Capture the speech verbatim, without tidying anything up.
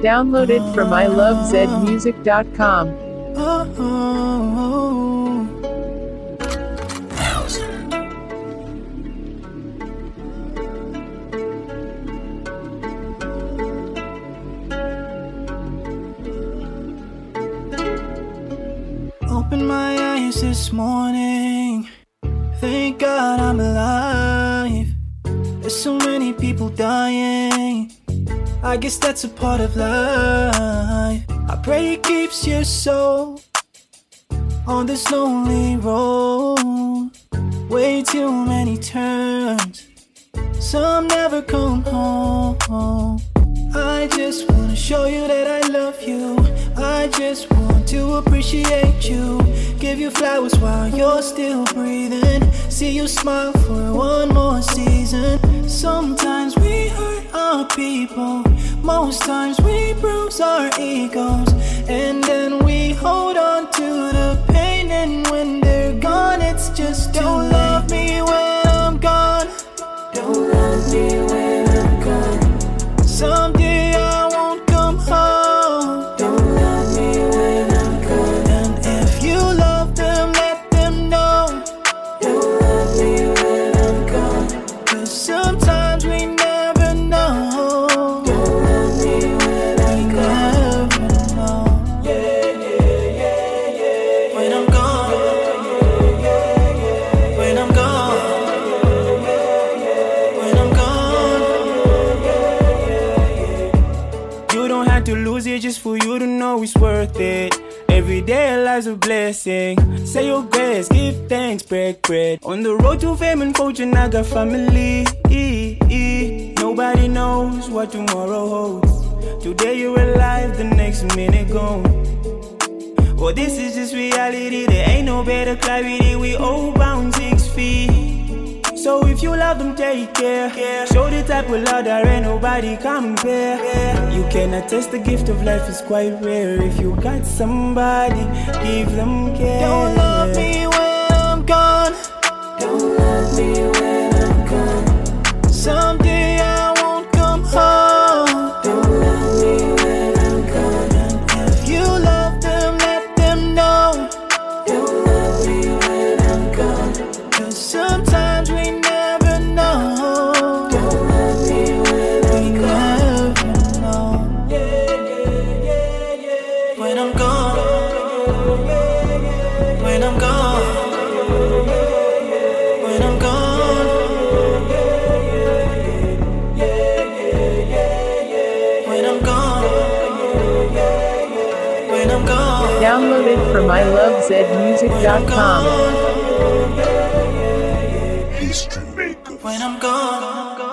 Downloaded from I love zed music dot com. Opened my eyes this morning. Thank God I'm alive. There's so many people dying. I guess that's a part of life. I pray it keeps your soul on this lonely road. Way too many turns, some never come home. I just wanna show you that I love you. I just want to appreciate you. Give you flowers while you're still breathing. See you smile for one more season. Sometimes we hurt our people. Most times we bruise our egos. And then we hold on to the pain. And when they're gone, it's just don't love me when I'm gone. Don't love me when I'm gone. Someday I won't come home. Don't love me when I'm gone. And if you love them, let them know. Don't love me when I'm gone. Cause sometimes we never know. Don't love me when I'm gone. We never know. Yeah, yeah, yeah, yeah. When I'm gone. Yeah, yeah, yeah. When I'm gone. When I'm gone. You don't have to lose it just for you to know it's worth it. Every day life's a blessing. Say your grace, give thanks, break bread. On the road to fame and fortune, I got family. Nobody knows what tomorrow holds. Today you're alive, the next minute gone. Well, this is just reality. There ain't no better clarity. We all bound six feet. So if you love them, take care. Show the type of love that ain't nobody compare. You can attest the gift of life is quite rare. If you got somebody, give them care. Don't love me when I'm gone. Don't love me when I'm gone. Someday I won't come home. Don't love me when I'm gone. And if you love them, let them know. Don't love me when I'm gone. Cause sometimes we never know. Don't love me when I'm gone. We never know. Yeah, yeah, yeah, yeah. When I'm gone. When I'm gone. When I'm gone. When I'm gone. When I'm gone. Downloaded from I love zed music dot com. When I'm gone.